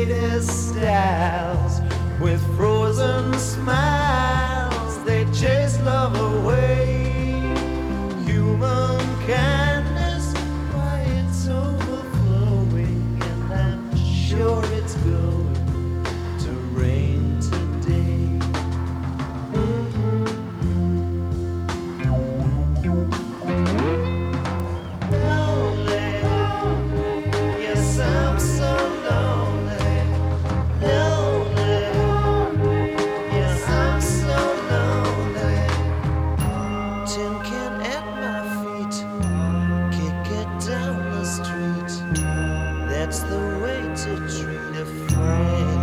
latest styles with frozen smiles. They chase love away. Human kindness, why it's overflowing, and I'm sure it's going to rain today. That's the way to treat a friend.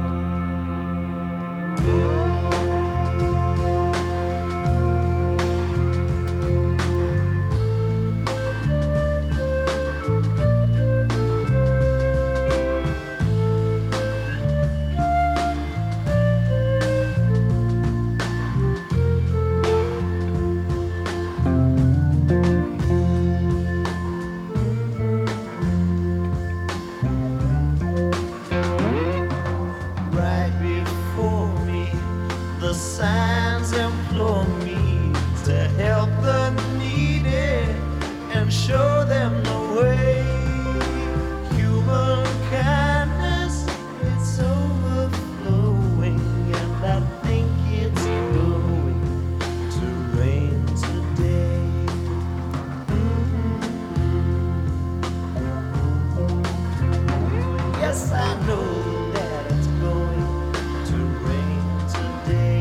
The signs implore me to help the needy and show them the way. Human kindness, it's overflowing, and I think it's going to rain today. Yes, I know that it's going to rain today.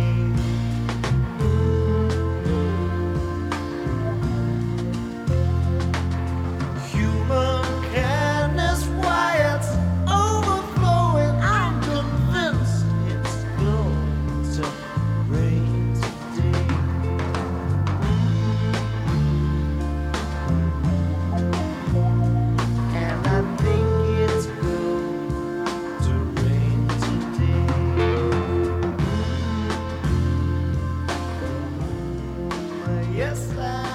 Yes, I